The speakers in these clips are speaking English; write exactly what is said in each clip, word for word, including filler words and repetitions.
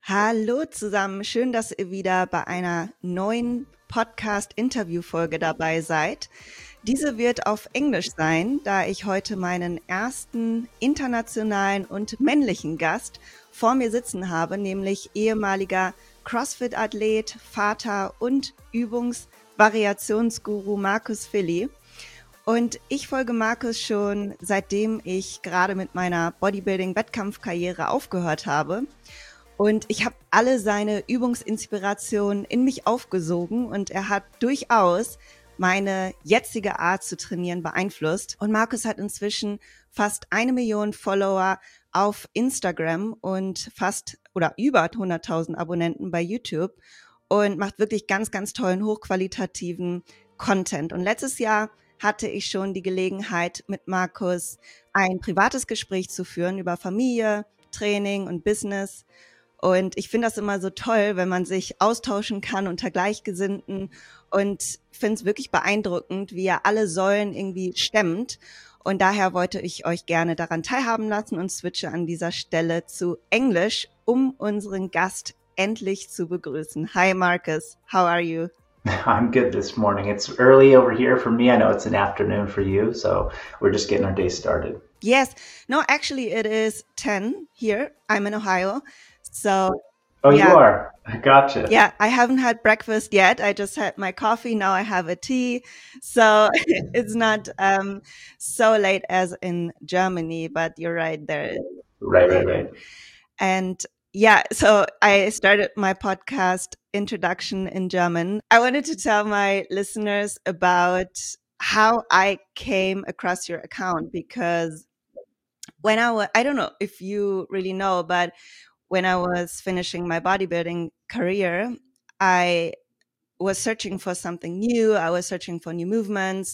Hallo zusammen, schön, dass ihr wieder bei einer neuen Podcast-Interview-Folge dabei seid. Diese wird auf Englisch sein, da ich heute meinen ersten internationalen und männlichen Gast vor mir sitzen habe, nämlich ehemaliger CrossFit-Athlet, Vater und Übungsvariationsguru Markus Filly. Und ich folge Markus schon seitdem ich gerade mit meiner Bodybuilding-Wettkampfkarriere aufgehört habe. Und ich habe alle seine Übungsinspirationen in mich aufgesogen und er hat durchaus meine jetzige Art zu trainieren beeinflusst. Und Markus hat inzwischen fast eine Million Follower auf Instagram und fast oder über hunderttausend Abonnenten bei YouTube und macht wirklich ganz, ganz tollen, hochqualitativen Content. Und letztes Jahr hatte ich schon die Gelegenheit, mit Markus ein privates Gespräch zu führen über Familie, Training und Business. Und ich finde das immer so toll, wenn man sich austauschen kann unter Gleichgesinnten und finde es wirklich beeindruckend, wie er alle Säulen irgendwie stemmt. Und daher wollte ich euch gerne daran teilhaben lassen und switche an dieser Stelle zu Englisch, um unseren Gast endlich zu begrüßen. Hi Marcus, how are you? I'm good this morning. It's early over here for me. I know it's an afternoon for you, so we're just getting our day started. Yes. No, actually it is ten here. I'm in Ohio. So, oh, yeah. You are? I gotcha. Yeah, I haven't had breakfast yet. I just had my coffee. Now I have a tea. So it's not um, so late as in Germany, but you're right there. Right, right, right. And yeah, so I started my podcast introduction in German. I wanted to tell my listeners about how I came across your account because when I was, I don't know if you really know, but when I was finishing my bodybuilding career, I was searching for something new. I was searching for new movements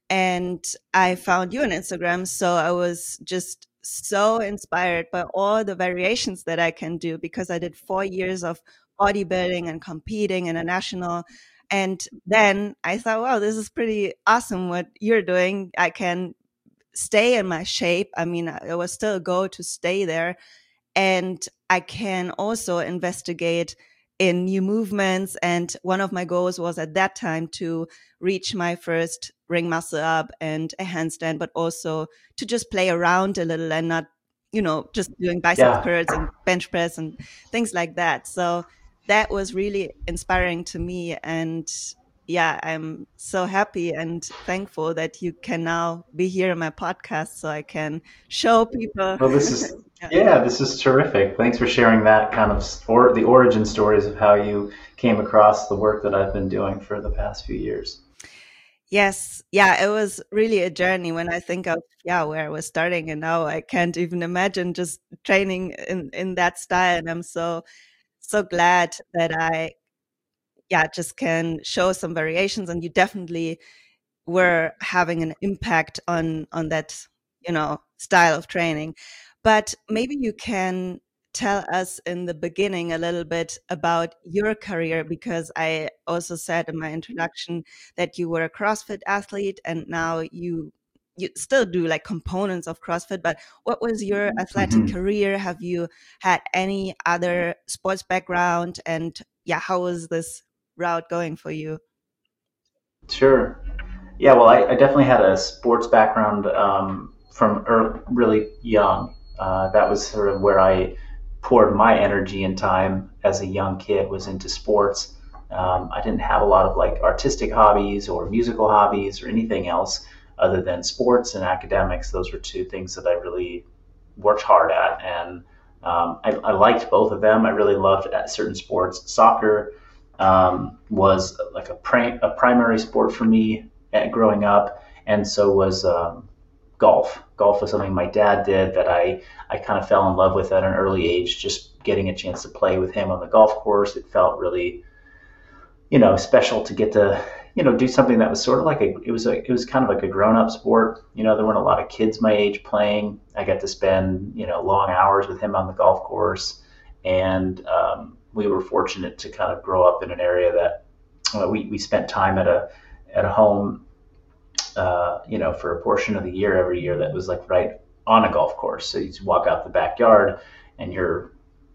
and I found you on Instagram. So I was just so inspired by all the variations that I can do because I did four years of bodybuilding and competing international. And then I thought, wow, this is pretty awesome what you're doing. I can stay in my shape. I mean, it was still a goal to stay there. And I can also investigate in new movements. And one of my goals was at that time to reach my first ring muscle up and a handstand, but also to just play around a little and not, you know, just doing bicep Yeah. curls and bench press and things like that. So that was really inspiring to me. And yeah, I'm so happy and thankful that you can now be here in my podcast so I can show people. Well, this is, yeah, this is terrific. Thanks for sharing that kind of, or the origin stories of how you came across the work that I've been doing for the past few years. Yes. Yeah, it was really a journey when I think of, yeah, where I was starting and now I can't even imagine just training in, in that style. And I'm so, so glad that I, yeah, just can show some variations and you definitely were having an impact on, on that, you know, style of training. But maybe you can tell us in the beginning a little bit about your career, because I also said in my introduction that you were a CrossFit athlete and now you you still do like components of CrossFit, but what was your athletic Mhm. career? Have you had any other sports background? And yeah, how was this route going for you? Sure. Yeah, well, I, I definitely had a sports background um, from early, really young. Uh, that was sort of where I poured my energy and time as a young kid, was into sports. Um, I didn't have a lot of like artistic hobbies or musical hobbies or anything else other than sports and academics. Those were two things that I really worked hard at, and um, I, I liked both of them. I really loved at certain sports. Soccer um, was like a, pri- a primary sport for me at growing up, and so was um, golf. Golf was something my dad did that I, I kind of fell in love with at an early age. Just getting a chance to play with him on the golf course, it felt really, you know, special to get to, you know, do something that was sort of like a, it was a, it was kind of like a grown-up sport. You know, there weren't a lot of kids my age playing. I got to spend, you know, long hours with him on the golf course, and um, we were fortunate to kind of grow up in an area that uh, we we spent time at a at a home, uh, you know, for a portion of the year every year that was like right on a golf course. So you just walk out the backyard and you're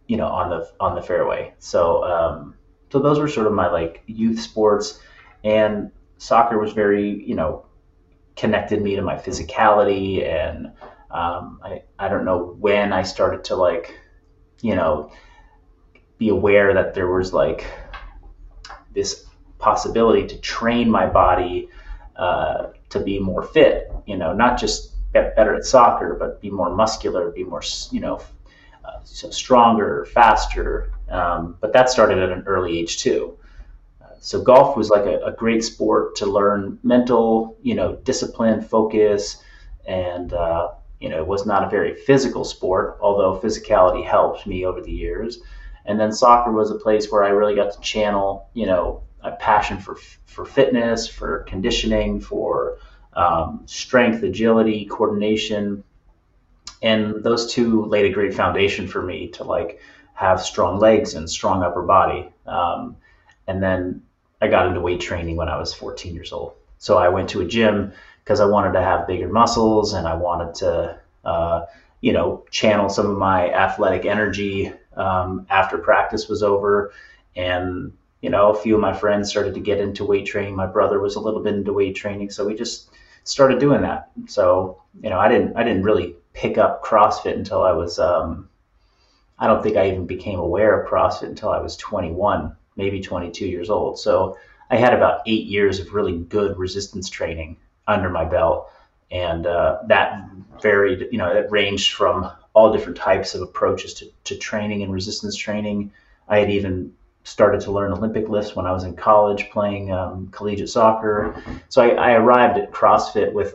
you know, on the on the fairway. So um, so those were sort of my like youth sports, and soccer was very, you know, connected me to my physicality, and um, I I don't know when I started to like, you know, be aware that there was like this possibility to train my body uh, to be more fit, you know, not just get better at soccer, but be more muscular, be more, you know, uh, so stronger, faster. Um, but that started at an early age too. Uh, so golf was like a, a great sport to learn mental, you know, discipline, focus, and uh, you know, it was not a very physical sport, although physicality helped me over the years. And then soccer was a place where I really got to channel, you know, a passion for for fitness, for conditioning, for um, strength, agility, coordination, and those two laid a great foundation for me to like have strong legs and strong upper body. Um, and then I got into weight training when I was fourteen years old. So I went to a gym because I wanted to have bigger muscles, and I wanted to, uh, you know, channel some of my athletic energy um, after practice was over. And, you know, a few of my friends started to get into weight training. My brother was a little bit into weight training. So we just started doing that. So, you know, I didn't, I didn't really pick up CrossFit until I was, um, I don't think I even became aware of CrossFit until I was twenty-one, maybe twenty-two years old. So I had about eight years of really good resistance training under my belt. And uh, that varied, you know, it ranged from all different types of approaches to, to training and resistance training. I had even started to learn Olympic lifts when I was in college playing um, collegiate soccer. So I, I arrived at CrossFit with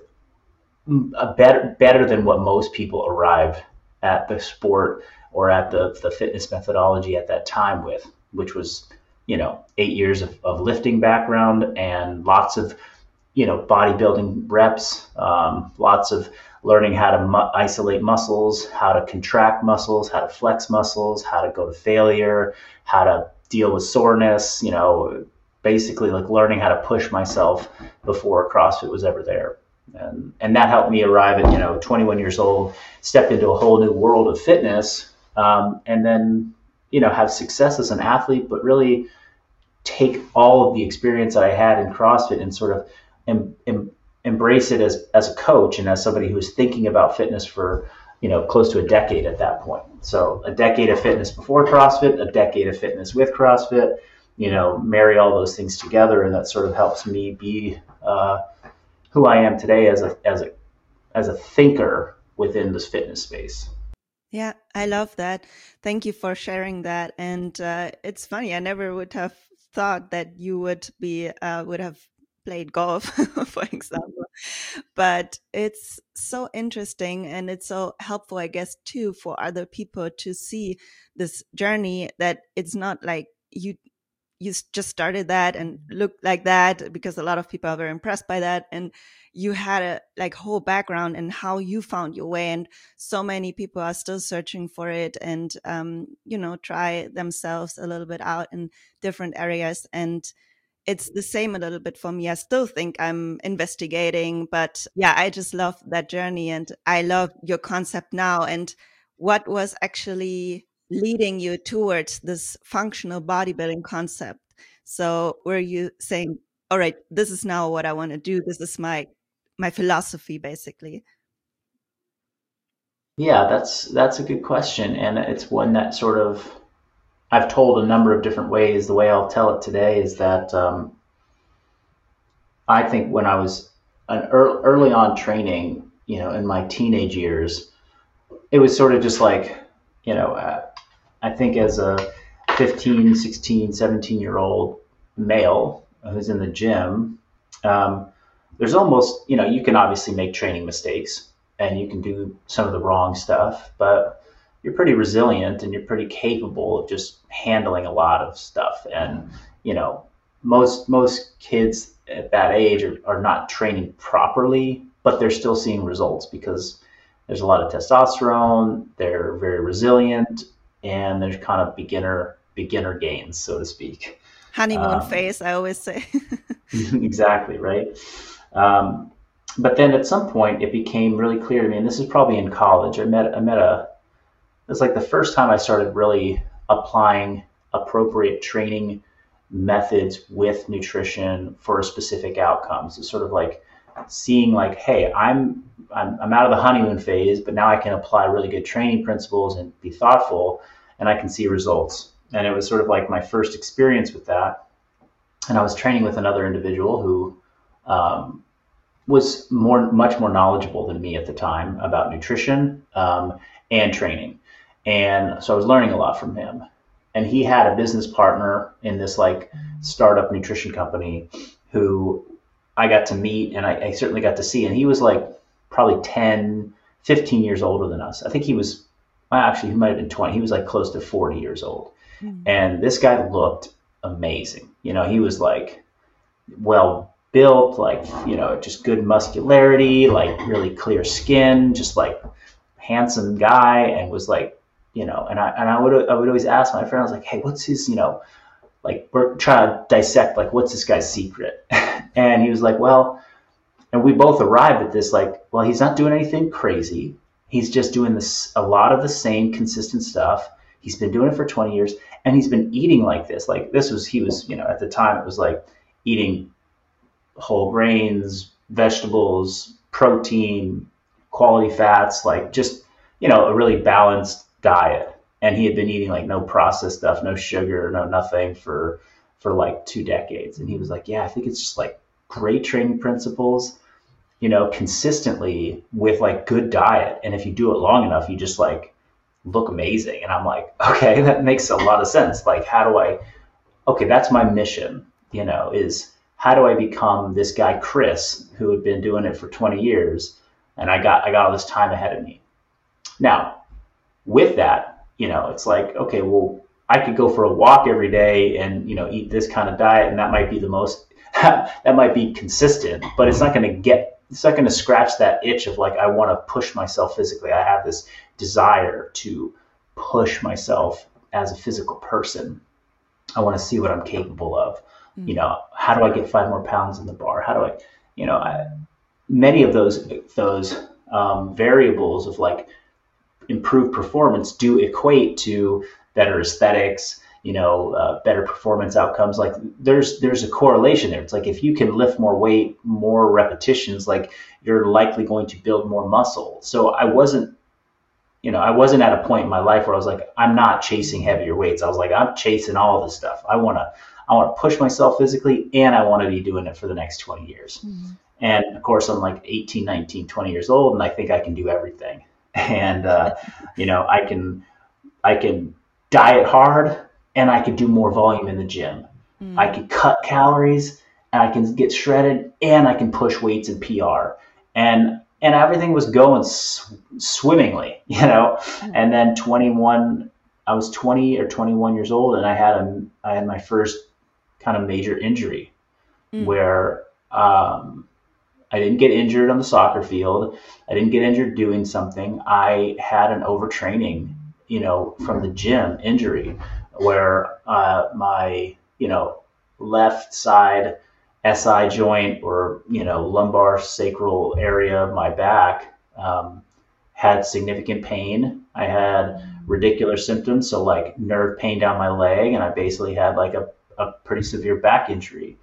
a better, better than what most people arrive at the sport or at the, the fitness methodology at that time with, which was, you know, eight years of, of lifting background and lots of, you know, bodybuilding reps, um, lots of learning how to mu- isolate muscles, how to contract muscles, how to flex muscles, how to go to failure, how to deal with soreness, you know, basically like learning how to push myself before CrossFit was ever there. And, and that helped me arrive at, you know, twenty-one years old, step into a whole new world of fitness, um, and then, you know, have success as an athlete, but really take all of the experience that I had in CrossFit and sort of em, em, embrace it as, as a coach and as somebody who was thinking about fitness for, you know, close to a decade at that point. So a decade of fitness before CrossFit, a decade of fitness with CrossFit, you know, marry all those things together. And that sort of helps me be uh, who I am today as a, as a, as a thinker within this fitness space. Yeah, I love that. Thank you for sharing that. And uh, it's funny, I never would have thought that you would be uh, would have played golf, for example. But it's so interesting, and it's so helpful, I guess, too, for other people to see this journey, that it's not like you you s- just started that and looked like that, because a lot of people are very impressed by that, and you had a like whole background and how you found your way. And so many people are still searching for it, and um, you know, try themselves a little bit out in different areas. And it's the same a little bit for me. I still think I'm investigating, but yeah, I just love that journey, and I love your concept now. And what was actually leading you towards this functional bodybuilding concept? So were you saying, all right, this is now what I want to do. This is my my philosophy, basically. Yeah, that's that's a good question, and it's one that sort of I've told a number of different ways. The way I'll tell it today is that um, I think when I was an ear early on training, you know, in my teenage years, it was sort of just like, you know, uh, I think as a fifteen, sixteen, seventeen year old male who's in the gym, um, there's almost, you know, you can obviously make training mistakes and you can do some of the wrong stuff, but you're pretty resilient and you're pretty capable of just handling a lot of stuff. And, you know, most, most kids at that age are, are not training properly, but they're still seeing results because there's a lot of testosterone, they're very resilient, and there's kind of beginner beginner gains, so to speak. Honeymoon Um, phase, I always say. exactly, right? Um, but then at some point, it became really clear to me, and this is probably in college. I met I met a. It was like the first time I started really applying appropriate training methods with nutrition for specific outcomes. It's sort of like seeing like, hey, I'm, I'm I'm out of the honeymoon phase, but now I can apply really good training principles and be thoughtful, and I can see results. And it was sort of like my first experience with that. And I was training with another individual who um, was more, much more knowledgeable than me at the time about nutrition um, and training. And so I was learning a lot from him. And he had a business partner in this like startup nutrition company who I got to meet, and I, I certainly got to see. And he was like probably ten, fifteen years older than us. I think he was, well, actually, he might have been twenty. He was like close to forty years old. Mm. And this guy looked amazing. You know, he was like well built, like, you know, just good muscularity, like really clear skin, just like handsome guy, and was like, you know, and I and I would I would always ask my friend, I was like, hey, what's his, you know, like we're trying to dissect, like, what's this guy's secret? And he was like, well, and we both arrived at this, like, well, he's not doing anything crazy. He's just doing this, a lot of the same consistent stuff. He's been doing it for twenty years, and he's been eating like this. Like this was, he was, you know, at the time it was like eating whole grains, vegetables, protein, quality fats, like just, you know, a really balanced diet. And he had been eating like no processed stuff, no sugar, no nothing for for like two decades. And he was like, yeah, I think it's just like great training principles, you know, consistently with like good diet. And if you do it long enough, you just like look amazing. And I'm like, okay, that makes a lot of sense. Like, how do I, okay, that's my mission, you know, is how do I become this guy, Chris, who had been doing it for twenty years? And I got, I got all this time ahead of me. Now, with that, you know, it's like, okay, well, I could go for a walk every day and, you know, eat this kind of diet, and that might be the most, that might be consistent, but it's not going to get, it's not going to scratch that itch of like, I want to push myself physically. I have this desire to push myself as a physical person. I want to see what I'm capable of. Mm-hmm. You know, how do I get five more pounds in the bar? How do I, you know, I, many of those, those um, variables of like improved performance do equate to better aesthetics, you know, uh, better performance outcomes. Like there's, there's a correlation there. It's like, if you can lift more weight, more repetitions, like you're likely going to build more muscle. So I wasn't, you know, I wasn't at a point in my life where I was like, I'm not chasing heavier weights. I was like, I'm chasing all of this stuff. I want to, I want to push myself physically, and I want to be doing it for the next twenty years. Mm-hmm. And of course I'm like eighteen, nineteen, twenty years old, and I think I can do everything. And, uh, you know, I can, I can diet hard, and I could do more volume in the gym. Mm. I could cut calories, and I can get shredded, and I can push weights in P R. And, and everything was going sw- swimmingly, you know. Mm. And then twenty-one, I was twenty or twenty-one years old, and I had a, I had my first kind of major injury mm. where, um, I didn't get injured on the soccer field. I didn't get injured doing something. I had an overtraining, you know, from the gym injury where uh, my, you know, left side S I joint, or, you know, lumbar sacral area of my back um, had significant pain. I had radicular symptoms, so like nerve pain down my leg, and I basically had like a, a pretty severe back injury.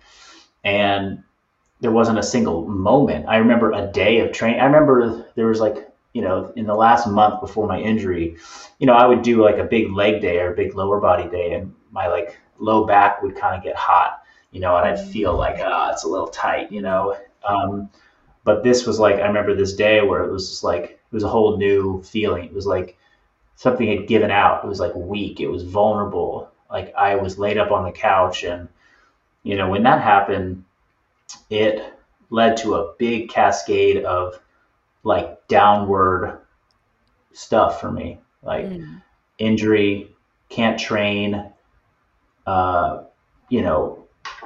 And there wasn't a single moment. I remember a day of training. I remember there was like, you know, in the last month before my injury, you know, I would do like a big leg day or a big lower body day, and my like low back would kind of get hot, you know, and I'd feel like, ah, oh, it's a little tight, you know. Um, but this was like, I remember this day where it was just like, it was a whole new feeling. It was like something had given out. It was like weak. It was vulnerable. Like I was laid up on the couch, and, you know, when that happened, it led to a big cascade of like downward stuff for me, like mm. injury, can't train. Uh, you know,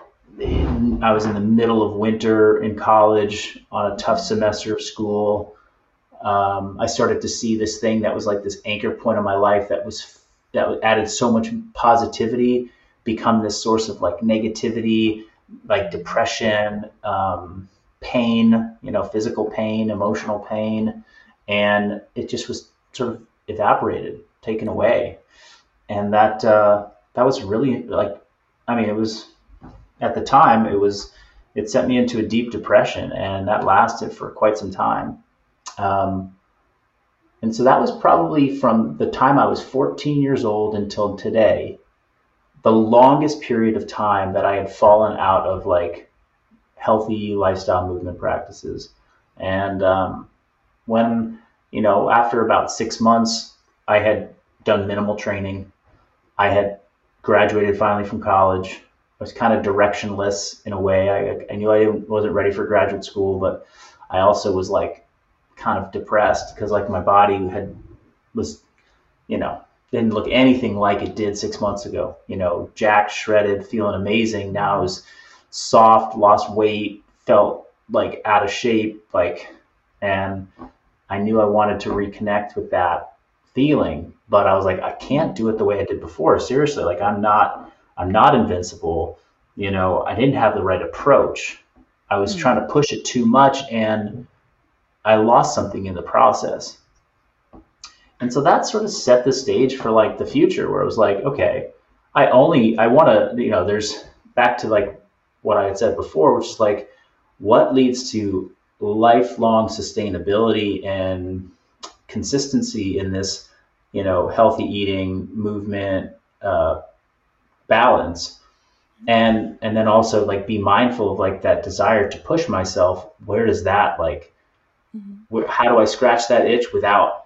I was in the middle of winter in college on a tough semester of school. Um, I started to see this thing that was like this anchor point in my life that was, that added so much positivity, become this source of like negativity, like depression, um, pain, you know, physical pain, emotional pain. And it just was sort of evaporated, taken away. and that uh, that was really like, I mean, it was at the time it was it sent me into a deep depression, and that lasted for quite some time. Um, and so that was probably from the time I was fourteen years old until today, the longest period of time that I had fallen out of like healthy lifestyle movement practices. And um, when, you know, after about six months, I had done minimal training. I had graduated finally from college. I was kind of directionless in a way. I, I knew I wasn't ready for graduate school, but I also was like kind of depressed because like my body had was, you know, didn't look anything like it did six months ago. You know, jacked, shredded, feeling amazing. Now I was soft, lost weight, felt like out of shape, like, and I knew I wanted to reconnect with that feeling, but I was like, I can't do it the way I did before. Seriously, like I'm not, I'm not invincible. You know, I didn't have the right approach. I was trying Mm. to push it too much, and I lost something in the process. And so that sort of set the stage for like the future where it was like, okay, I only, I want to, you know, there's back to like what I had said before, which is like, what leads to lifelong sustainability and consistency in this, you know, healthy eating movement, uh, balance. And, and then also like be mindful of like that desire to push myself. Where does that like, Mhm. where, how do I scratch that itch without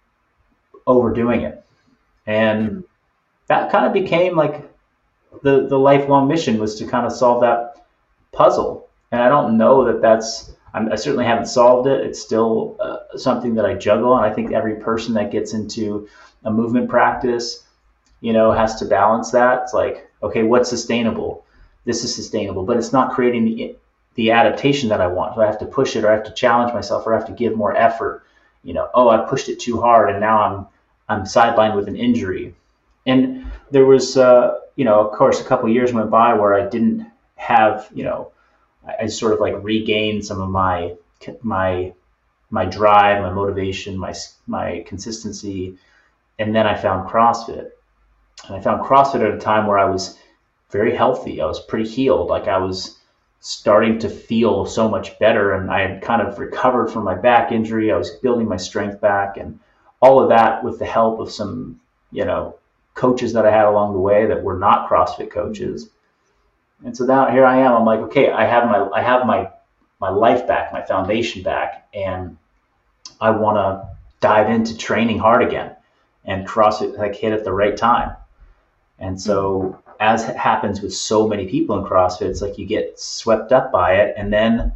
overdoing it? And Mm. that kind of became like the the lifelong mission was to kind of solve that puzzle. And I don't know that that's I'm, I certainly haven't solved it. It's still uh, something that I juggle, and I think every person that gets into a movement practice, you know, has to balance that. It's like, okay, what's sustainable? This is sustainable, but it's not creating the the adaptation that I want. So I have to push it, or I have to challenge myself, or I have to give more effort. You know, oh, I pushed it too hard, and now I'm I'm sidelined with an injury. And there was, uh, you know, of course, a couple of years went by where I didn't have, you know, I, I sort of like regained some of my my my drive, my motivation, my my consistency, and then I found CrossFit. And I found CrossFit at a time where I was very healthy. I was pretty healed. Like I was starting to feel so much better, and I had kind of recovered from my back injury. I was building my strength back, and all of that with the help of some, you know, coaches that I had along the way that were not CrossFit coaches. And so now here I am. I'm like, okay, I have my I have my my life back, my foundation back, and I want to dive into training hard again. And CrossFit like hit at the right time. And Mm. so, as happens with so many people in CrossFit, it's like you get swept up by it, and then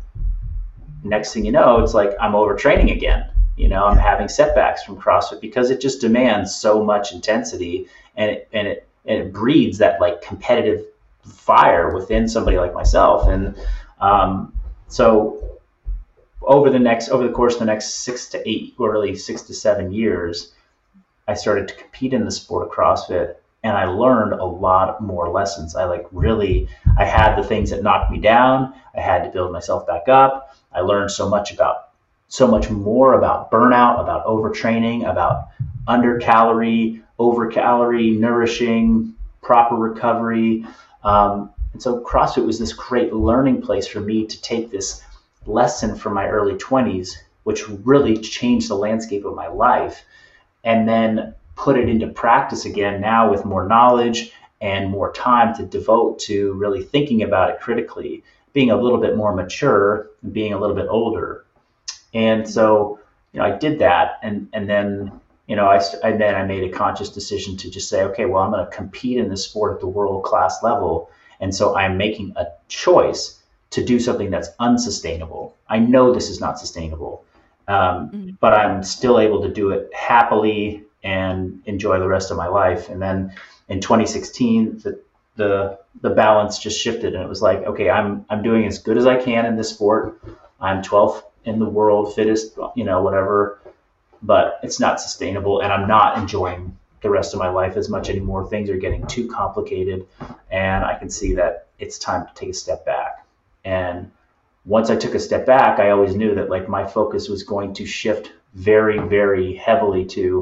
next thing you know, it's like I'm overtraining again. You know, I'm Yeah. having setbacks from CrossFit because it just demands so much intensity, and it and it and it breeds that like competitive fire within somebody like myself. And um, so over the next over the course of the next six to eight, or really six to seven years, I started to compete in the sport of CrossFit, and I learned a lot more lessons. I like really, I had the things that knocked me down. I had to build myself back up. I learned so much about, so much more about burnout, about overtraining, about under calorie, over calorie, nourishing, proper recovery. Um, and so CrossFit was this great learning place for me to take this lesson from my early twenties, which really changed the landscape of my life, and then put it into practice again now with more knowledge and more time to devote to really thinking about it critically, being a little bit more mature and being a little bit older. And so, you know, I did that, and and then, you know, I and then I made a conscious decision to just say, okay, well, I'm going to compete in this sport at the world class level, and so I'm making a choice to do something that's unsustainable. I know this is not sustainable, um, Mm. but I'm still able to do it happily and enjoy the rest of my life. And then in twenty sixteen, the the the balance just shifted, and it was like, okay, I'm I'm doing as good as I can in this sport. I'm twelfth in the world, fittest, you know, whatever, but it's not sustainable, and I'm not enjoying the rest of my life as much anymore. Things are getting too complicated, and I can see that it's time to take a step back. And once I took a step back, I always knew that like my focus was going to shift very, very heavily to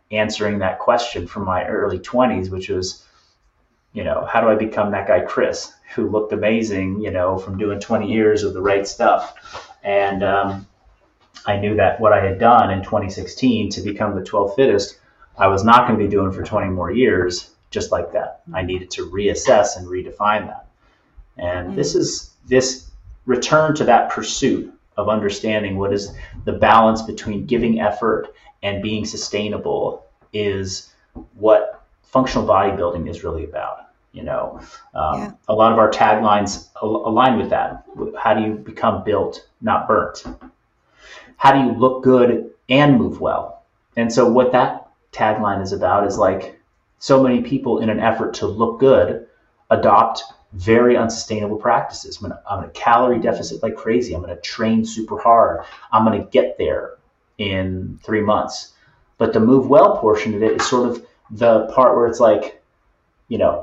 answering that question from my early twenties, which was, you know, how do I become that guy Chris who looked amazing, you know, from doing twenty years of the right stuff. And um, I knew that what I had done in twenty sixteen to become the twelfth fittest, I was not going to be doing for twenty more years just like that. I needed to reassess and redefine that. And this Mm. is this return to that pursuit of understanding what is the balance between giving effort and being sustainable is what functional bodybuilding is really about. You know, Yeah. um, a lot of our taglines al- align with that. How do you become built, not burnt? How do you look good and move well? And so what that tagline is about is like so many people in an effort to look good adopt very unsustainable practices. I'm gonna, I'm gonna calorie deficit like crazy. I'm gonna train super hard. I'm gonna get there in three months. But the move well portion of it is sort of the part where it's like, you know,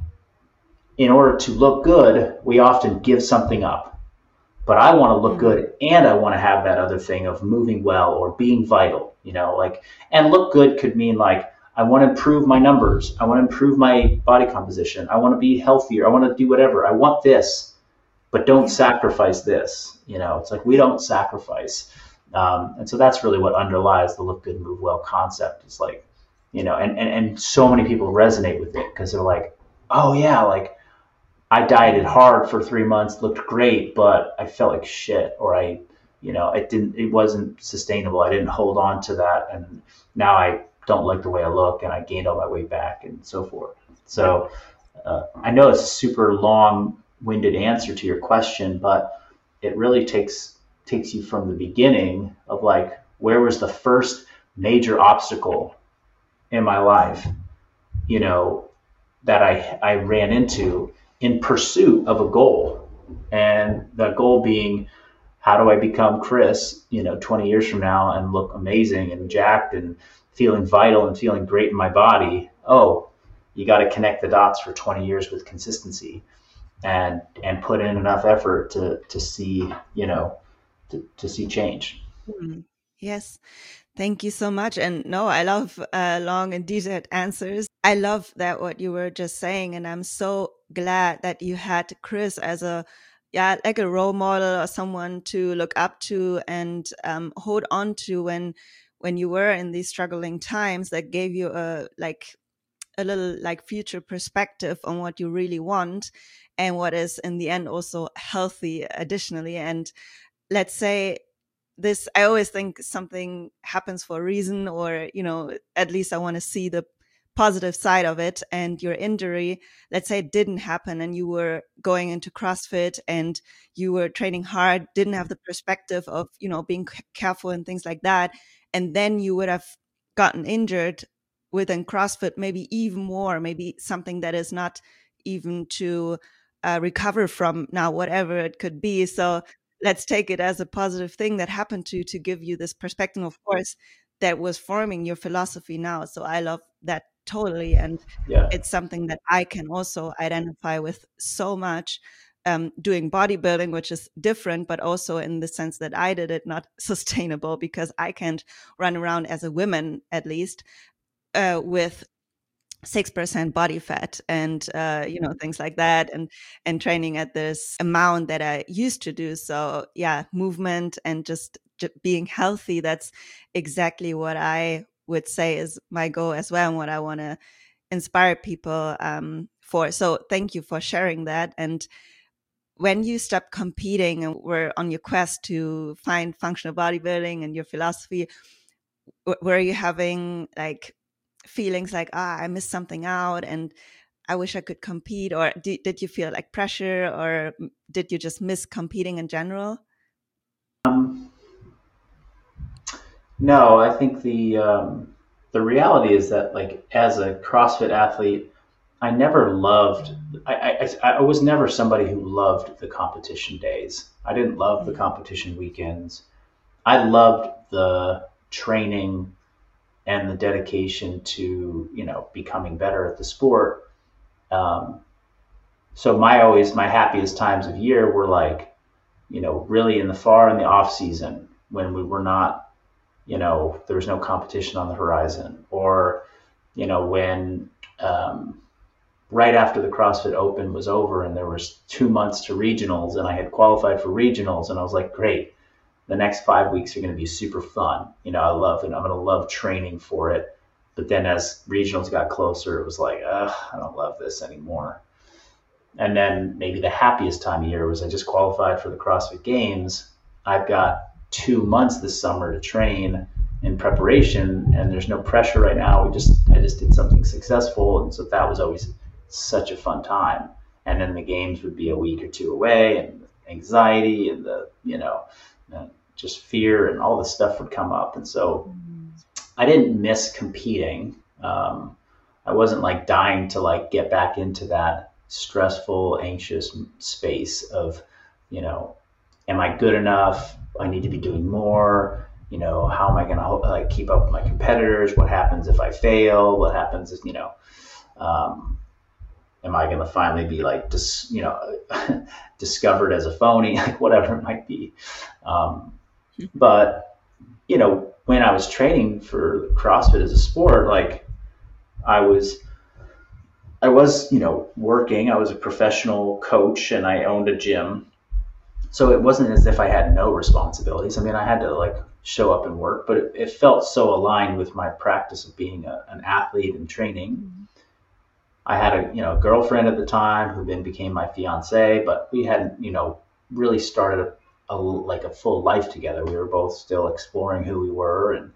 in order to look good, we often give something up. But I want to look Mm. good and I want to have that other thing of moving well or being vital, you know, like, and look good could mean like, I want to improve my numbers. I want to improve my body composition. I want to be healthier. I want to do whatever. I want this, but don't Yeah. sacrifice this. You know, it's like we Yeah. don't sacrifice. Um, and so that's really what underlies the look good, move well concept. It's like, you know, and, and, and so many people resonate with it because they're like, oh yeah, like I dieted hard for three months, looked great, but I felt like shit, or I, you know, it didn't, it wasn't sustainable. I didn't hold on to that, and now I don't like the way I look, and I gained all my weight back, and so forth. So uh, I know it's a super long-winded answer to your question, but it really takes takes you from the beginning of like where was the first major obstacle in my life, you know, that I I ran into in pursuit of a goal, and the goal being how do I become Chris, you know, twenty years from now and look amazing and jacked and feeling vital and feeling great in my body. Oh, you got to connect the dots for twenty years with consistency and and put in enough effort to to see, you know, to, to see change. Mm. Yes. Thank you so much. And no, I love uh, long and detailed answers. I love that what you were just saying, and I'm so glad that you had Chris as a yeah, like a role model or someone to look up to and um, hold on to when when you were in these struggling times. That gave you a like a little like future perspective on what you really want and what is in the end also healthy. Additionally, and let's say this, I always think something happens for a reason, or you know, at least I want to see the positive side of it. And your injury, let's say it didn't happen and you were going into CrossFit and you were training hard, didn't have the perspective of, you know, being c- careful and things like that, and then you would have gotten injured within CrossFit, maybe even more, maybe something that is not even to uh, recover from now, whatever it could be. So let's take it as a positive thing that happened to you to give you this perspective, of course, that was forming your philosophy now. So I love that totally. And Yeah. it's something that I can also identify with so much, um, doing bodybuilding, which is different, but also in the sense that I did it not sustainable because I can't run around as a woman, at least, uh, with six percent body fat and uh, you know, things like that, and and training at this amount that I used to do. So yeah, movement and just, just being healthy, that's exactly what I would say is my goal as well, and what I want to inspire people um, for. So thank you for sharing that. And when you stopped competing and were on your quest to find functional bodybuilding and your philosophy, w- were you having like feelings like, ah, I missed something out and I wish I could compete? Or did, did you feel like pressure, or m- did you just miss competing in general? Um, no, I think the um, the reality is that like as a CrossFit athlete, I never loved. I, I I was never somebody who loved the competition days. I didn't love the Mm. competition weekends. I loved the training and the dedication to, you know, becoming better at the sport. Um, so my always my happiest times of year were like, you know, really in the far in the off season when we were not you know, there was no competition on the horizon, or, you know, when, um, right after the CrossFit Open was over and there was two months to regionals and I had qualified for regionals, and I was like, great, the next five weeks are going to be super fun. You know, I love it. I'm going to love training for it. But then as regionals got closer, it was like, ugh, I don't love this anymore. And then maybe the happiest time of year was I just qualified for the CrossFit Games. I've got two months this summer to train in preparation, and there's no pressure right now. We just, I just did something successful. And so that was always such a fun time. And then the games would be a week or two away, and anxiety and the, you know, just fear and all this stuff would come up. And so I didn't miss competing. Um, I wasn't like dying to like get back into that stressful, anxious space of, you know, am I good enough? I need to be doing more. You know, how am I going to like keep up with my competitors? What happens if I fail? What happens if, you know, um, am I going to finally be like, dis, you know, discovered as a phony, like whatever it might be. Um, but, you know, when I was training for CrossFit as a sport, like I was, I was, you know, working, I was a professional coach and I owned a gym. So it wasn't as if I had no responsibilities. I mean, I had to like show up and work, but it, it felt so aligned with my practice of being a, an athlete and training. Mm-hmm. I had a, you know, girlfriend at the time who then became my fiance, but we hadn't, you know, really started a, a like a full life together. We were both still exploring who we were, and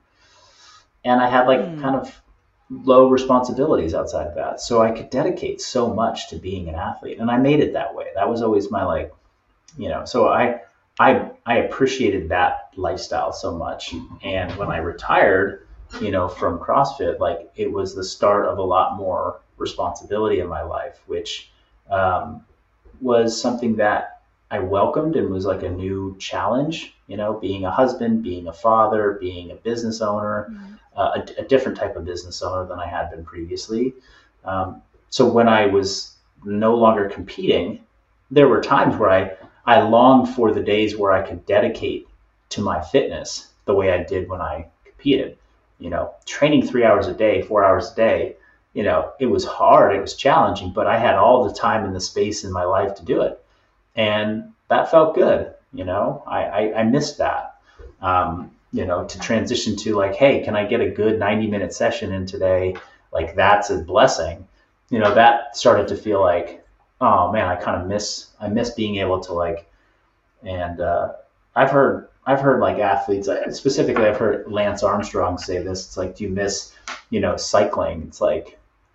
and I had like mm. kind of low responsibilities outside of that, so I could dedicate so much to being an athlete, and I made it that way. That was always my like, you know, so I I I appreciated that lifestyle so much, and when I retired, you know, from CrossFit, like it was the start of a lot more responsibility in my life, which um, was something that I welcomed and was like a new challenge, you know, being a husband, being a father, being a business owner, mm-hmm. uh, a, a different type of business owner than I had been previously. Um, so when I was no longer competing, there were times where I, I longed for the days where I could dedicate to my fitness the way I did when I competed. You know, training three hours a day, four hours a day, you know, it was hard, it was challenging, but I had all the time and the space in my life to do it. And that felt good. You know, I, I, I missed that, um, you know, to transition to like, hey, can I get a good ninety minute session in today? Like that's a blessing. You know, that started to feel like, oh man, I kind of miss, I miss being able to like, and uh, I've heard, I've heard like athletes, specifically I've heard Lance Armstrong say this. It's like, do you miss, you know, cycling? It's like,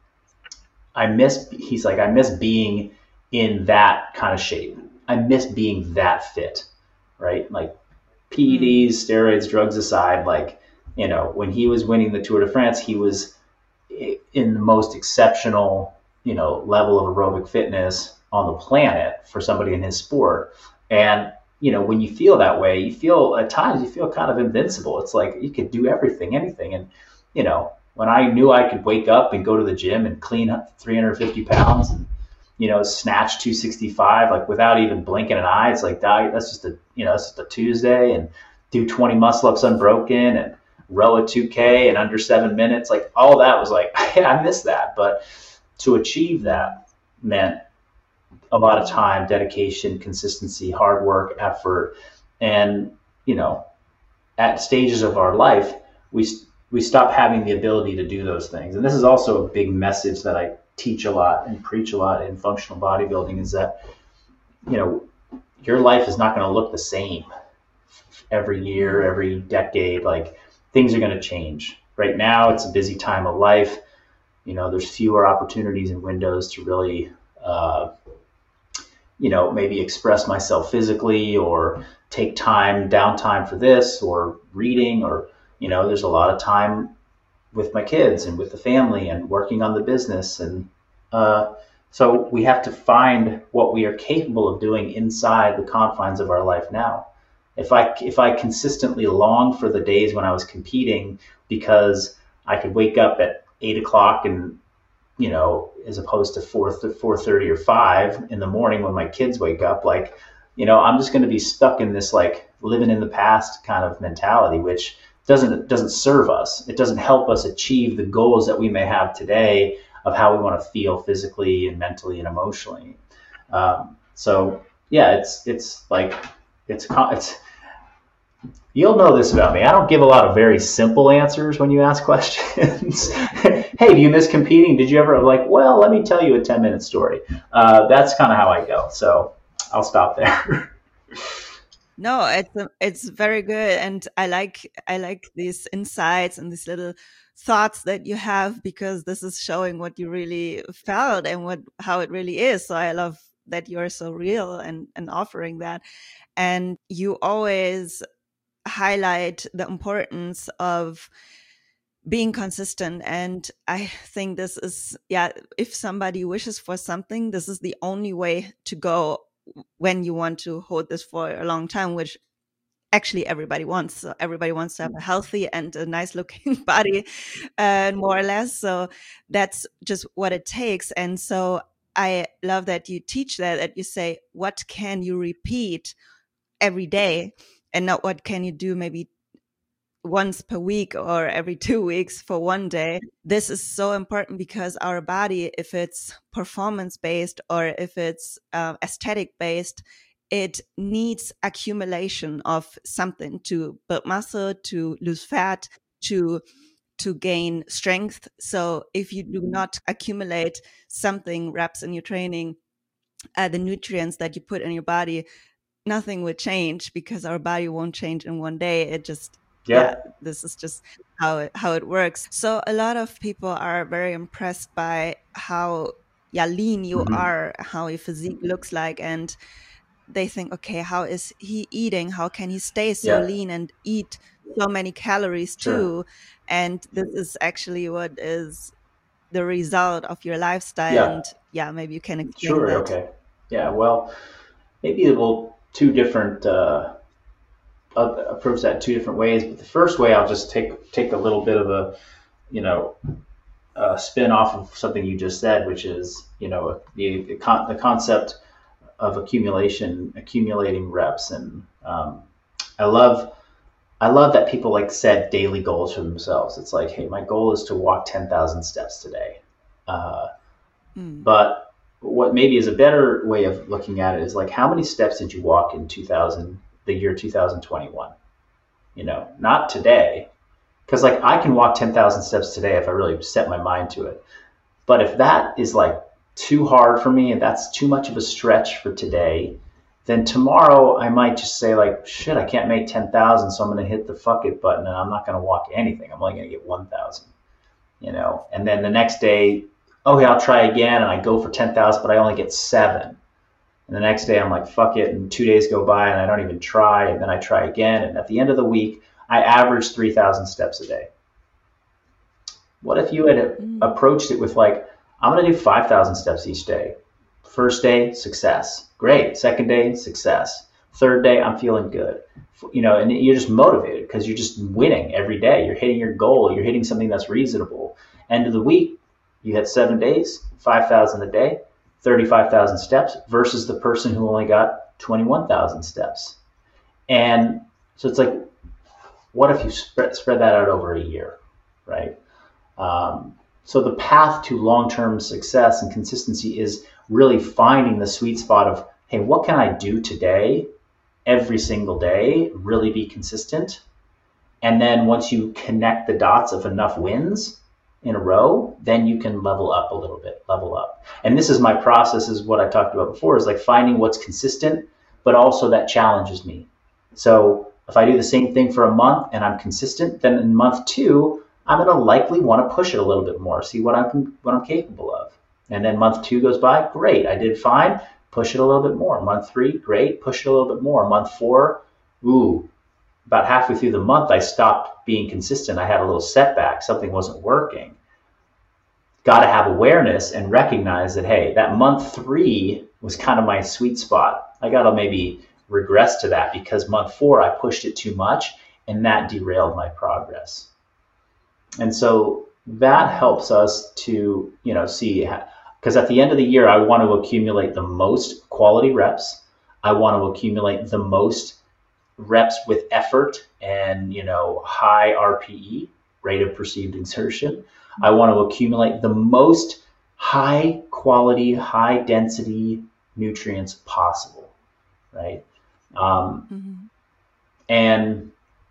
I miss, he's like, I miss being in that kind of shape. I miss being that fit, right? Like P E Ds, steroids, drugs aside, like, you know, when he was winning the Tour de France, he was in the most exceptional, you know, level of aerobic fitness on the planet for somebody in his sport. And, you know, when you feel that way, you feel at times you feel kind of invincible. It's like you could do everything, anything. And, you know, when I knew I could wake up and go to the gym and clean three hundred fifty pounds and, you know, snatch two sixty-five, like without even blinking an eye, it's like, that's just a, you know, that's just a Tuesday, and do twenty muscle ups unbroken and row a two K in under seven minutes. Like all that was like, yeah, I miss that. But to achieve that meant a lot of time, dedication, consistency, hard work, effort. And, you know, at stages of our life, we, we stop having the ability to do those things. And this is also a big message that I teach a lot and preach a lot in functional bodybuilding, is that, you know, your life is not going to look the same every year, every decade. Like things are going to change. Right now, it's a busy time of life. You know, there's fewer opportunities and windows to really, uh, you know, maybe express myself physically or take time, downtime for this or reading, or, you know, there's a lot of time with my kids and with the family and working on the business. And uh, so we have to find what we are capable of doing inside the confines of our life now. If I, if I consistently long for the days when I was competing because I could wake up at eight o'clock and, you know, as opposed to four, four thirty or five in the morning when my kids wake up, like, you know, I'm just going to be stuck in this, like living in the past kind of mentality, which doesn't doesn't serve us. It doesn't help us achieve the goals that we may have today of how we want to feel physically and mentally and emotionally. Um, so yeah, it's it's like it's it's you'll know this about me. I don't give a lot of very simple answers when you ask questions. Hey, do you miss competing? Did you ever like, well, let me tell you a ten minute story. Uh, that's kind of how I go. So I'll stop there. No, it's it's very good, and I like I like these insights and these little thoughts that you have, because this is showing what you really felt and what how it really is. So I love that you're so real and and offering that, and you always highlight the importance of being consistent. And I think this is, yeah, if somebody wishes for something, this is the only way to go when you want to hold this for a long time, which actually everybody wants. So everybody wants to have a healthy and a nice looking body, and uh, more or less. So that's just what it takes. And so I love that you teach that, that you say, what can you repeat every day, and not what can you do maybe once per week or every two weeks for one day. This is so important, because our body, if it's performance based or if it's uh, aesthetic based, it needs accumulation of something to build muscle, to lose fat, to to gain strength. So if you do not accumulate something, reps in your training, uh, the nutrients that you put in your body, nothing would change, because our body won't change in one day. It just yeah, Yeah. this is just how it, how it works. So a lot of people are very impressed by how yeah lean you Mm-hmm. are, how your physique looks like, and they think, okay, how is he eating? How can he stay so Yeah. lean and eat so many calories Sure. too? And this is actually what is the result of your lifestyle. Yeah. And yeah, maybe you can explain Sure. that. Okay. Yeah. Well, maybe we'll two different uh, uh, approach that two different ways. But the first way, I'll just take take a little bit of a you know uh, spin off of something you just said, which is you know the the, con- the concept of accumulation, accumulating reps, and um, I love I love that people like set daily goals for themselves. It's like, hey, my goal is to walk ten thousand steps today. Uh, Mm. but what maybe is a better way of looking at it is like, how many steps did you walk in two thousand, the year two thousand twenty-one? You know, not today, because like I can walk ten thousand steps today if I really set my mind to it. But if that is like too hard for me and that's too much of a stretch for today, then tomorrow I might just say like, shit, I can't make ten thousand, so I'm going to hit the fuck it button and I'm not going to walk anything. I'm only going to get one thousand, you know. And then the next day, oh yeah, I'll try again, and I go for ten thousand, but I only get seven. And the next day I'm like, fuck it, and two days go by and I don't even try, and then I try again, and at the end of the week, I average three thousand steps a day. What if you had Mm. approached it with like, I'm going to do five thousand steps each day. First day, success. Great. Second day, success. Third day, I'm feeling good. You know, and you're just motivated because you're just winning every day. You're hitting your goal. You're hitting something that's reasonable. End of the week, you had seven days, five thousand a day, thirty-five thousand steps versus the person who only got twenty-one thousand steps. And so it's like, what if you spread, spread that out over a year, right? Um, so the path to long-term success and consistency is really finding the sweet spot of, hey, what can I do today, every single day, really be consistent? And then once you connect the dots of enough wins in a row, then you can level up a little bit, level up. And this is my process, is what I talked about before, is like finding what's consistent, but also that challenges me. So if I do the same thing for a month and I'm consistent, then in month two, I'm going to likely want to push it a little bit more, see what I'm what I'm capable of. And then month two goes by, great, I did fine, push it a little bit more. Month three, great, push it a little bit more. Month four, ooh, about halfway through the month, I stopped being consistent. I had a little setback, something wasn't working. Got to have awareness and recognize that, hey, that month three was kind of my sweet spot. I got to maybe regress to that because month four, I pushed it too much and that derailed my progress. And so that helps us to, you know, see, because at the end of the year, I want to accumulate the most quality reps. I want to accumulate the most reps with effort and, you know, high R P E, rate of perceived exertion. I want to accumulate the most high quality, high density nutrients possible, right? Um, Mm-hmm. and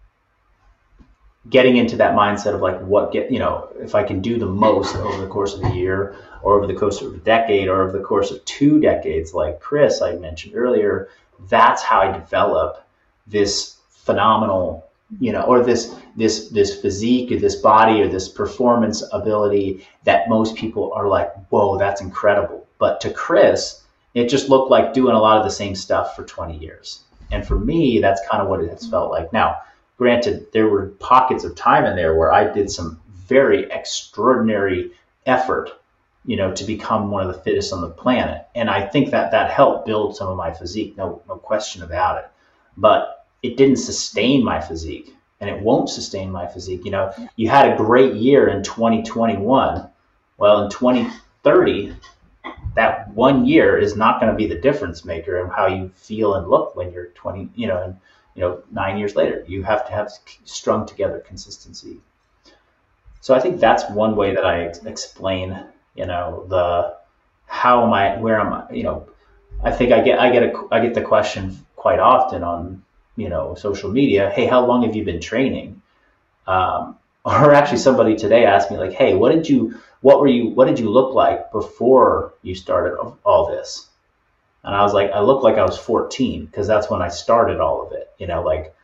getting into that mindset of like what get, you know, if I can do the most over the course of a year or over the course of a decade or over the course of two decades, like Chris, I mentioned earlier, that's how I develop this phenomenal, you know, or this, this, this physique or this body or this performance ability that most people are like, whoa, that's incredible. But to Chris, it just looked like doing a lot of the same stuff for twenty years. And for me, that's kind of what it has felt like. Now, granted, there were pockets of time in there where I did some very extraordinary effort, you know, to become one of the fittest on the planet. And I think that that helped build some of my physique, no, no question about it. But it didn't sustain my physique, and it won't sustain my physique. You know, you had a great year in twenty twenty-one. Well, in twenty thirty, that one year is not going to be the difference maker in how you feel and look when you're twenty, you know, and you know, nine years later. You have to have strung together consistency. So I think that's one way that I ex- explain, you know, the how am I, where am I, you know, I think I get I get a I get the question quite often on, you know, social media. Hey, how long have you been training? Um, or actually, somebody today asked me like, hey, what did you what were you what did you look like before you started all this? And I was like, I looked like I was fourteen because that's when I started all of it. You know, like,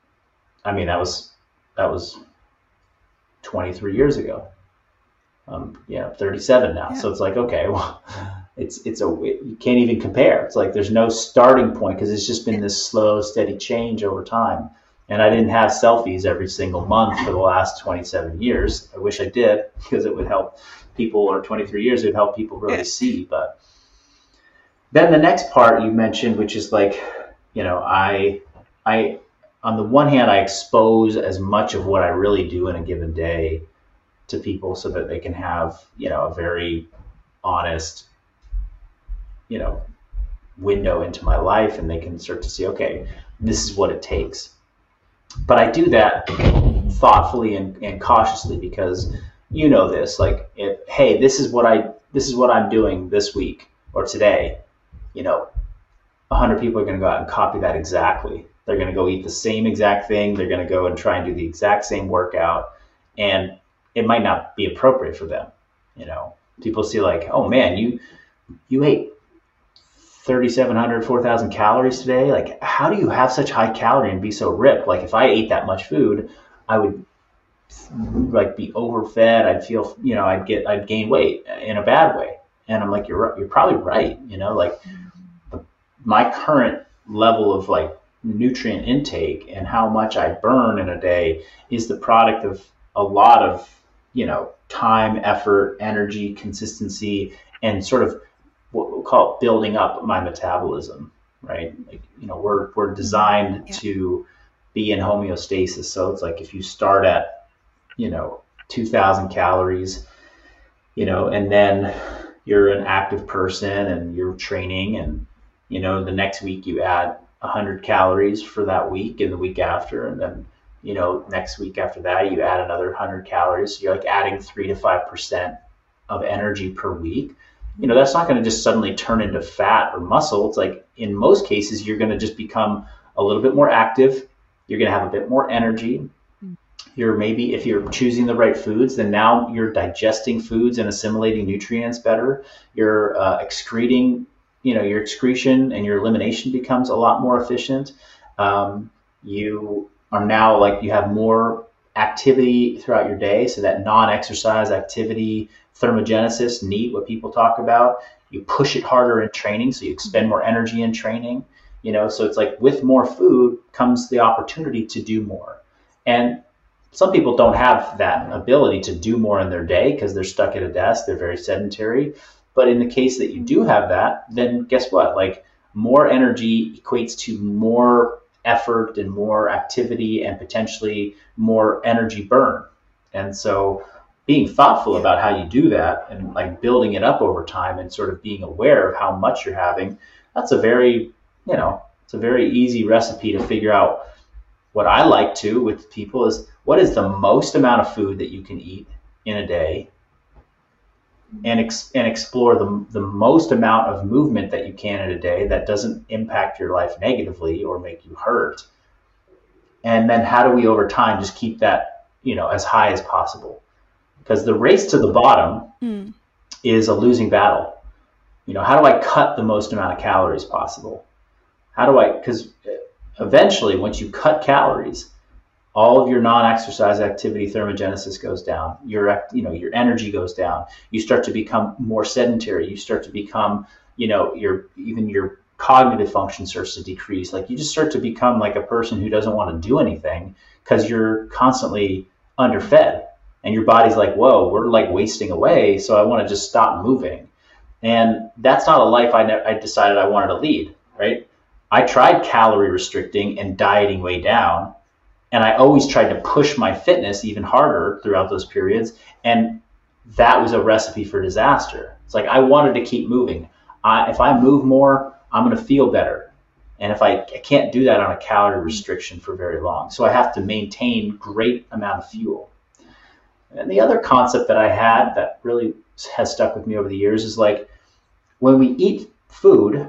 I mean, that was that was twenty-three years ago. Um, yeah, thirty-seven now. Yeah. So it's like, okay, well, it's it's a it, you can't even compare. It's like there's no starting point because it's just been this slow, steady change over time. And I didn't have selfies every single month for the last twenty-seven years. I wish I did because it would help people, or twenty-three years, it would help people really Yeah. see. But then the next part you mentioned, which is like, you know, I, I, on the one hand, I expose as much of what I really do in a given day to people so that they can have, you know, a very honest, you know, window into my life, and they can start to see, okay, this is what it takes. But I do that thoughtfully and, and cautiously because you know this, like, if, hey, this is what I, this is what I'm doing this week or today. You know, a hundred people are going to go out and copy that exactly. They're going to go eat the same exact thing. They're going to go and try and do the exact same workout, and it might not be appropriate for them. You know, people see like, oh man, you you ate thirty-seven hundred, four thousand calories today. Like, how do you have such high calorie and be so ripped? Like, if I ate that much food, I would like be overfed. I'd feel, you know, I'd get, I'd gain weight in a bad way. And I'm like, you're, you're probably right. You know, like the, my current level of like nutrient intake and how much I burn in a day is the product of a lot of, you know, time, effort, energy, consistency, and sort of what we'll call building up my metabolism, right? Like, you know, we're, we're designed Yeah. to be in homeostasis. So it's like, if you start at, you know, two thousand calories, you know, and then you're an active person and you're training, and, you know, the next week you add one hundred calories for that week and the week after. And then, you know, next week after that, you add another one hundred calories. So you're like adding three to five percent of energy per week. You know, that's not going to just suddenly turn into fat or muscle. It's like, in most cases, you're going to just become a little bit more active. You're going to have a bit more energy. You're maybe, if you're choosing the right foods, then now you're digesting foods and assimilating nutrients better. You're uh, excreting, you know, your excretion and your elimination becomes a lot more efficient. Um, you are now like, you have more activity throughout your day. So that non-exercise activity, thermogenesis, NEAT, what people talk about, you push it harder in training. So you expend more energy in training, you know, so it's like with more food comes the opportunity to do more. And some people don't have that ability to do more in their day because they're stuck at a desk. They're very sedentary. But in the case that you do have that, then guess what? Like, more energy equates to more effort and more activity and potentially more energy burn. And so being thoughtful about how you do that and like building it up over time and sort of being aware of how much you're having, that's a very, you know, it's a very easy recipe to figure out what I like to with people is, what is the most amount of food that you can eat in a day, and ex- and explore the the most amount of movement that you can in a day that doesn't impact your life negatively or make you hurt. And then how do we over time just keep that, you know, as high as possible? Because the race to the bottom Mm. is a losing battle. You know, how do I cut the most amount of calories possible? How do I, because eventually once you cut calories, all of your non-exercise activity thermogenesis goes down. Your, you know, your energy goes down. You start to become more sedentary. You start to become, you know, your, even your cognitive function starts to decrease. Like, you just start to become like a person who doesn't want to do anything because you're constantly underfed, and your body's like, whoa, we're like wasting away. So I want to just stop moving. And that's not a life I, ne- I decided I wanted to lead, right? I tried calorie restricting and dieting way down, and I always tried to push my fitness even harder throughout those periods. And that was a recipe for disaster. It's like, I wanted to keep moving. I, if I move more, I'm going to feel better. And if I, I can't do that on a calorie restriction for very long. So I have to maintain great amount of fuel. And the other concept that I had that really has stuck with me over the years is like, when we eat food,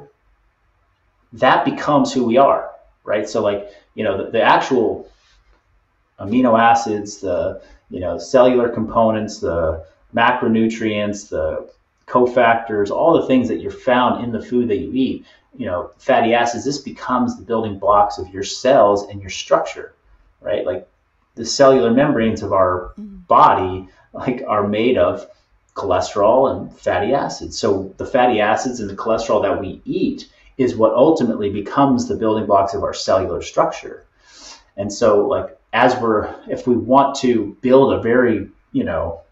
that becomes who we are, right? So like, you know, the, the actual amino acids, the, you know, cellular components, the macronutrients, the cofactors, all the things that you're found in the food that you eat, you know, fatty acids, this becomes the building blocks of your cells and your structure, right? Like, the cellular membranes of our body, like, are made of cholesterol and fatty acids. So the fatty acids and the cholesterol that we eat is what ultimately becomes the building blocks of our cellular structure. And so, like, as we're, if we want to build a very, you know,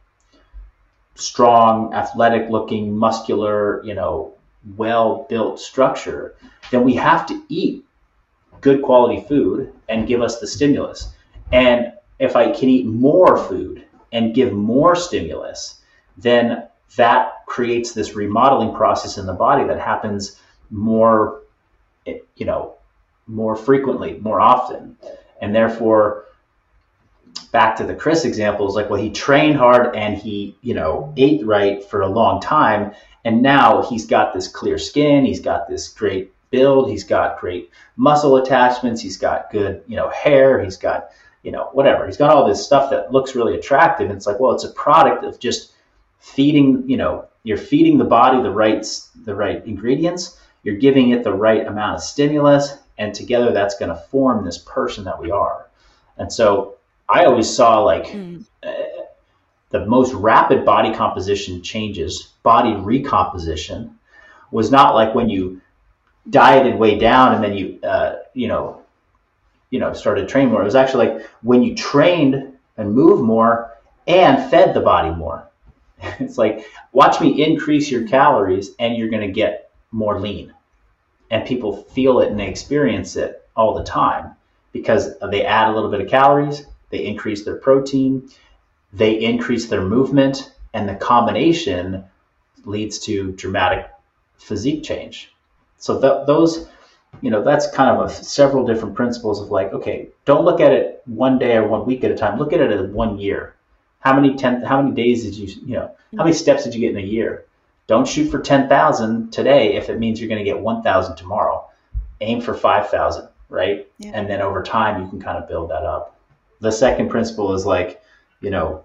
strong, athletic looking, muscular, you know, well built structure, then we have to eat good quality food and give us the stimulus. And if I can eat more food and give more stimulus, then that creates this remodeling process in the body that happens more, you know, more frequently, more often. And therefore, back to the Chris example, is like, well, he trained hard and he, you know, ate right for a long time. And now he's got this clear skin. He's got this great build. He's got great muscle attachments. He's got good, you know, hair. He's got, you know, whatever. He's got all this stuff that looks really attractive. And it's like, well, it's a product of just feeding, you know, you're feeding the body the right, the right ingredients. You're giving it the right amount of stimulus. And together that's going to form this person that we are. And so I always saw like mm. uh, the most rapid body composition changes, body recomposition, was not like when you dieted way down and then you, uh, you know, you know, started training more. It was actually like when you trained and moved more and fed the body more. It's like, watch me increase your calories and you're going to get more lean. And people feel it and they experience it all the time because they add a little bit of calories, they increase their protein, they increase their movement, and the combination leads to dramatic physique change. So th- those, you know, that's kind of a, several different principles of like, okay, don't look at it one day or one week at a time. Look at it as one year. How many ten, how many days did you, you know, how many steps did you get in a year? Don't shoot for ten thousand today if it means you're going to get one thousand tomorrow. Aim for five thousand, right? Yeah. And then over time, you can kind of build that up. The second principle is like, you know,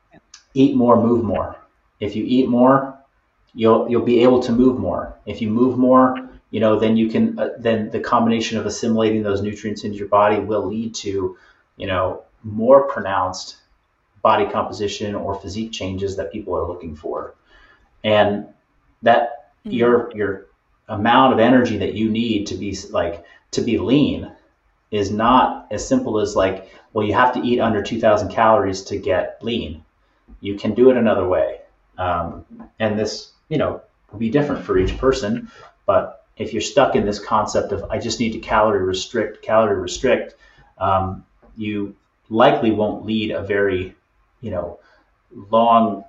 eat more, move more. If you eat more, you'll you'll be able to move more. If you move more, you know, then you can, uh, then the combination of assimilating those nutrients into your body will lead to, you know, more pronounced body composition or physique changes that people are looking for. And that mm-hmm. your your amount of energy that you need to be like to be lean is not as simple as like, well, you have to eat under two thousand calories to get lean. You can do it another way. Um, and this, you know, will be different for each person. But if you're stuck in this concept of I just need to calorie restrict, calorie restrict, um, you likely won't lead a very, you know, long,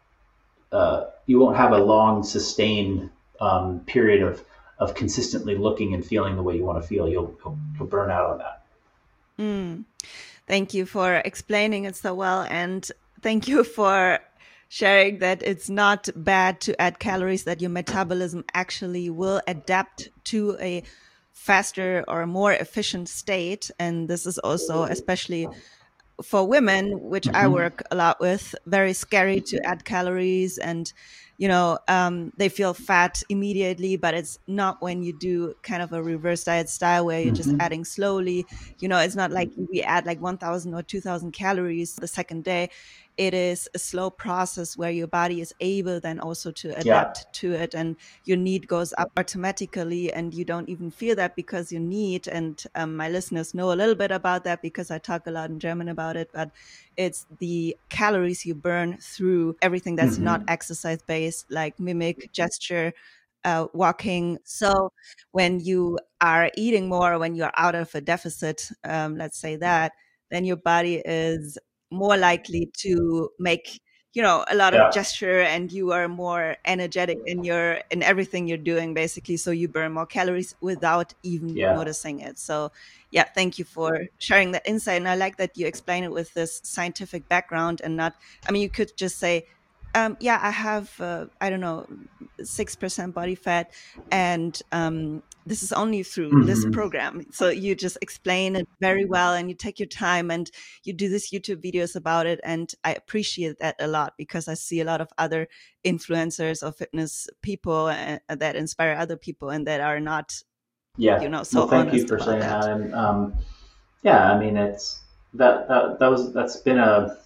uh, you won't have a long sustained um, period of, of consistently looking and feeling the way you want to feel. You'll, you'll, you'll burn out on that. Mm. Thank you for explaining it so well. And thank you for sharing that it's not bad to add calories, that your metabolism actually will adapt to a faster or more efficient state. And this is also, especially for women, which I Hmm. work a lot with, very scary to add calories. And, you know, um, they feel fat immediately, but it's not when you do kind of a reverse diet style where you're just Hmm. adding slowly. You know, it's not like we add like one thousand or two thousand calories the second day. It is a slow process where your body is able then also to Yeah. adapt to it, and your need goes up automatically, and you don't even feel that because you need. And um, my listeners know a little bit about that because I talk a lot in German about it, but it's the calories you burn through everything that's not Hmm. exercise based, like mimic, gesture, uh, walking. So when you are eating more, when you're out of a deficit, um, let's say that, then your body is more likely to make, you know, a lot of Yeah. gesture, and you are more energetic in your in everything you're doing, basically. So you burn more calories without even Yeah. noticing it. So yeah, thank you for sharing that insight. And I like that you explain it with this scientific background, and not, I mean, you could just say, um, yeah, I have, uh, I don't know, six percent body fat, and um, this is only through this Hmm. program. So you just explain it very well, and you take your time, and you do these YouTube videos about it. And I appreciate that a lot, because I see a lot of other influencers or fitness people uh, that inspire other people, and that are not, Yeah. you know, so Well, thank you honest for about saying that. that. And um, yeah, I mean, it's that that that was that's been a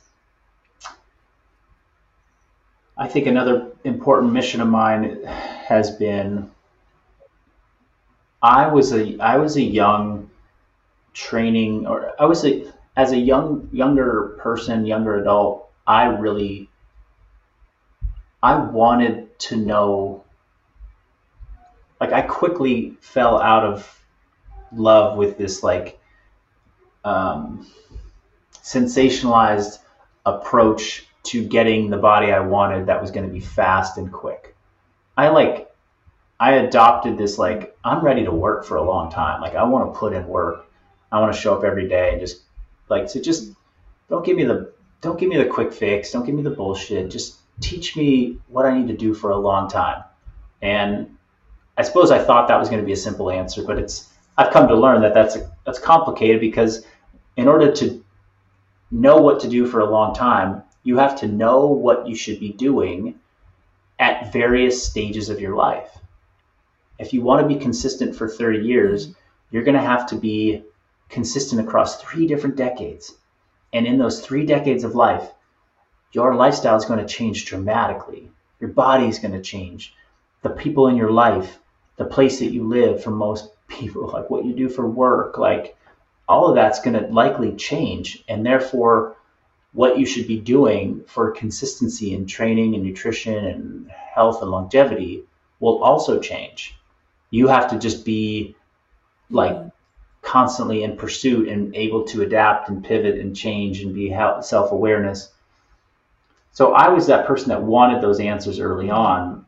I think another important mission of mine has been I was a I was a young training or I was a as a young younger person, younger adult, I really I wanted to know, like I quickly fell out of love with this like um, sensationalized approach to getting the body I wanted that was going to be fast and quick. I like I adopted this like I'm ready to work for a long time. Like I want to put in work. I want to show up every day and just like to just don't give me the don't give me the quick fix. Don't give me the bullshit. Just teach me what I need to do for a long time. And I suppose I thought that was going to be a simple answer, but it's I've come to learn that that's that's complicated because in order to know what to do for a long time, you have to know what you should be doing at various stages of your life. If you want to be consistent for thirty years, Mm. you're going to have to be consistent across three different decades. And in those three decades of life, your lifestyle is going to change dramatically. Your body is going to change. The people in your life, the place that you live for most people, like what you do for work, like all of that's going to likely change. And therefore, what you should be doing for consistency in training and nutrition and health and longevity will also change. You have to just be like Mm. constantly in pursuit and able to adapt and pivot and change and be self awareness. So I was that person that wanted those answers early Mm. on.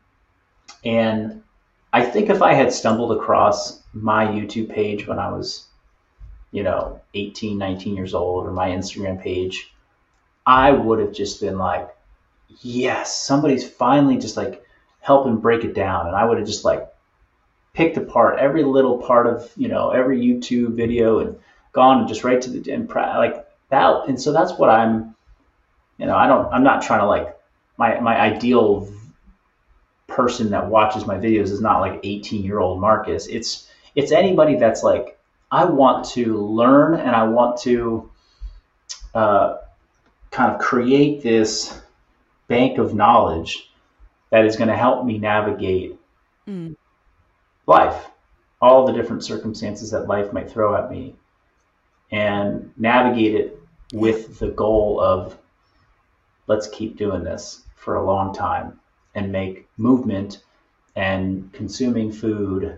And I think if I had stumbled across my YouTube page when I was, you know, eighteen, nineteen years old, or my Instagram page, I would have just been like, yes, somebody's finally just like helping break it down. And I would have just like picked apart every little part of, you know, every YouTube video and gone and just right to the, and like that. And so that's what I'm, you know, I don't, I'm not trying to like, my, my ideal person that watches my videos is not like eighteen year old Marcus. It's, it's anybody that's like, I want to learn and I want to uh, kind of create this bank of knowledge that is going to help me navigate Mm. life, all the different circumstances that life might throw at me, and navigate it Yeah. with the goal of let's keep doing this for a long time and make movement and consuming food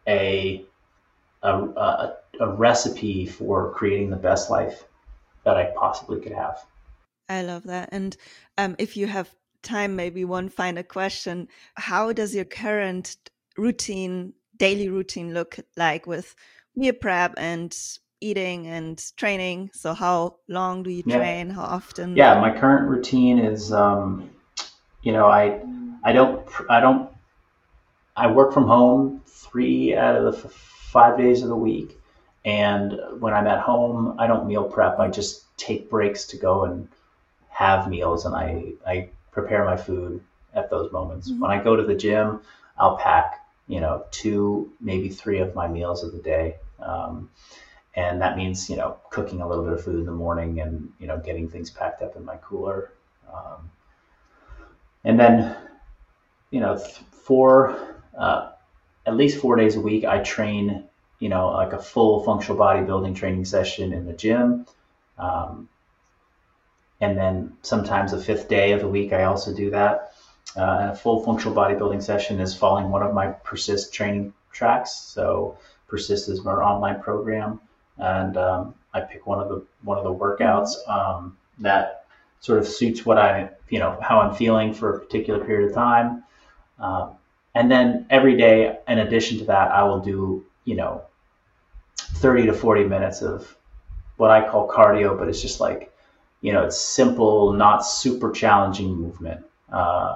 a a, a, a recipe for creating the best life that I possibly could have. I love that. And um, if you have time, maybe one final question. How does your current routine, daily routine look like with meal prep and eating and training. So how long do you Yeah. train? How often? Yeah, my current routine is, um, you know, I, I don't, I don't, I work from home three out of the f- five days of the week. And when I'm at home, I don't meal prep. I just take breaks to go and have meals, and I, I prepare my food at those moments. Mhm. When I go to the gym, I'll pack, you know, two, maybe three of my meals of the day. Um, and that means, you know, cooking a little bit of food in the morning and, you know, getting things packed up in my cooler. Um, and then, you know, th- for uh, at least four days a week, I train, you know, like a full functional bodybuilding training session in the gym. Um, and then sometimes a fifth day of the week, I also do that. Uh, and a full functional bodybuilding session is following one of my Persist training tracks. So Persist is our online program, and um, I pick one of the one of the workouts um, that sort of suits what I, you know, how I'm feeling for a particular period of time. Um, and then every day, in addition to that, I will do, you know, thirty to forty minutes of what I call cardio, but it's just like, you know, it's simple, not super challenging movement. Uh,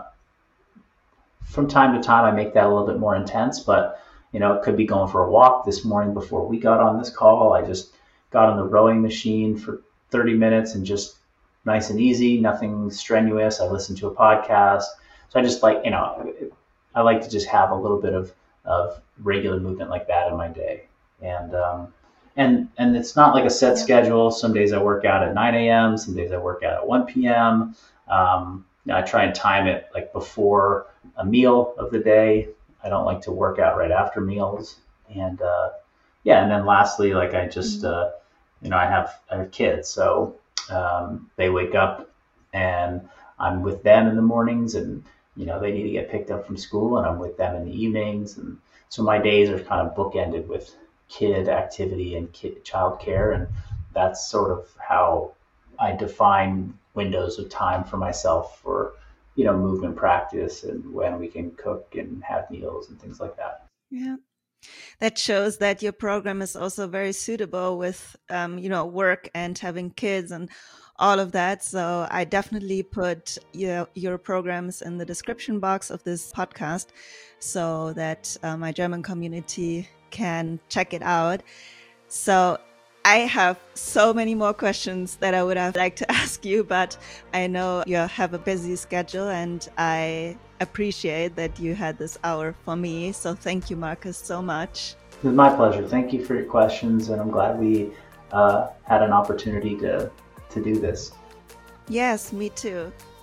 from time to time, I make that a little bit more intense, but, you know, it could be going for a walk. This morning before we got on this call, I just got on the rowing machine for thirty minutes and just nice and easy, nothing strenuous. I listened to a podcast. So I just like, you know, I like to just have a little bit of, of regular movement like that in my day. And, um, and, and it's not like a set Yeah. schedule. Some days I work out at nine a.m. Some days I work out at one p.m. Um, you know, I try and time it like before a meal of the day. I don't like to work out right after meals. And, uh, yeah. And then lastly, like I just, Mhm. uh, you know, I have, I have kids, so, um, they wake up and I'm with them in the mornings, and, you know, they need to get picked up from school, and I'm with them in the evenings. And so my days are kind of bookended with kid activity and kid child care. And that's sort of how I define windows of time for myself for, you know, movement practice and when we can cook and have meals and things like that. Yeah. That shows that your program is also very suitable with, um, you know, work and having kids and all of that. So I definitely put your, your programs in the description box of this podcast so that uh, my German community can check it out. So I have so many more questions that I would have liked to ask you, but I know you have a busy schedule, and I appreciate that you had this hour for me. So thank you, Marcus, so much. It was my pleasure. Thank you for your questions, and I'm glad we uh, had an opportunity to to do this. Yes, me too.